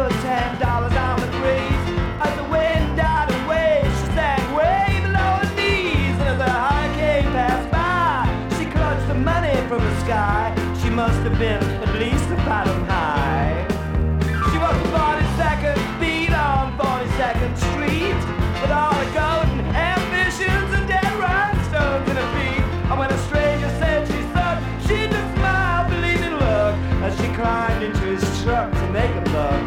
put $10 on the breeze. As the wind died away, she sang way below her knees. And as the hurricane passed by, she clutched the money from the sky. She must have been at least a fathom high. She was the 42nd beat on 42nd Street, with all the golden ambitions and dead rhinestones in her feet. And when a stranger said she thought, she just smiled, believing look, as she climbed into his truck to make a buck.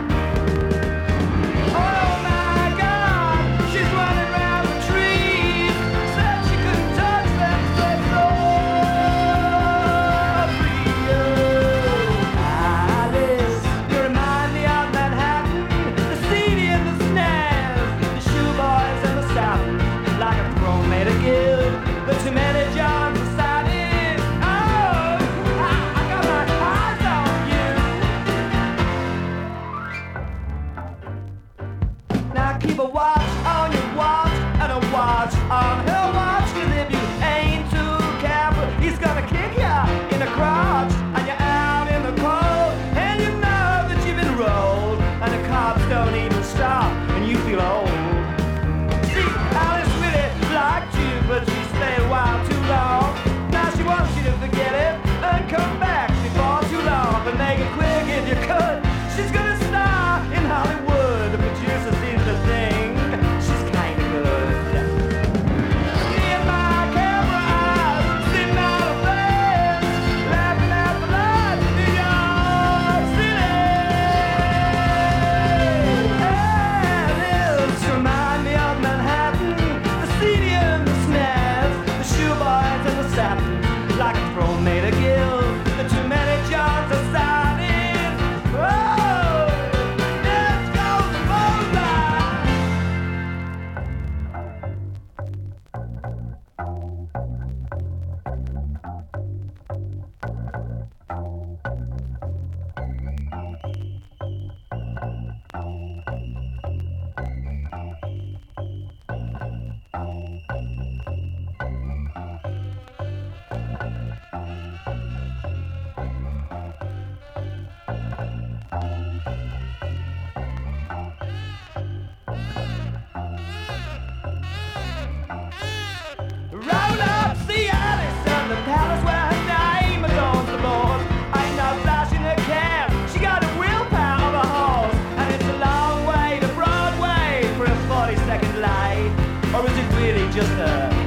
Oh my God, she's running round the trees. Said she couldn't touch them, said so free. Oh, Alice, you remind me of Manhattan, the seedy and the snares, the shoeboys and the satin, like a throne made of gilt, but too many Johns beside it. Oh, I got my eyes on you. Now keep a watch on your watch and a watch on her watch, 'cause if you ain't too careful, he's gonna kick ya in the crotch, and you're out in the cold, and you know that you've been rolled, and the cops don't even stop, and you feel old. See, Alice really liked you, but she stayed a while too long. Now she wants you to forget it and come back before too long, but make it quick if you could. She's gonna star in Hollywood. The producer sees the thing. She's kinda good. Me and my camera eyes sitting on a fence, laughing at the lights in New York City. Alice, remind me of Manhattan, the seedy and the snares, the shoeboys and the satin, like a throne made of gilt, the too many Johns are signing. Oh, let's go the bullseye. Roll up, see Alice in the palace where her name adorns the walls. Ain't no flash in her cab, she got a willpower of a horse. And it's a long way to Broadway for a 40-second light. Or is it really just a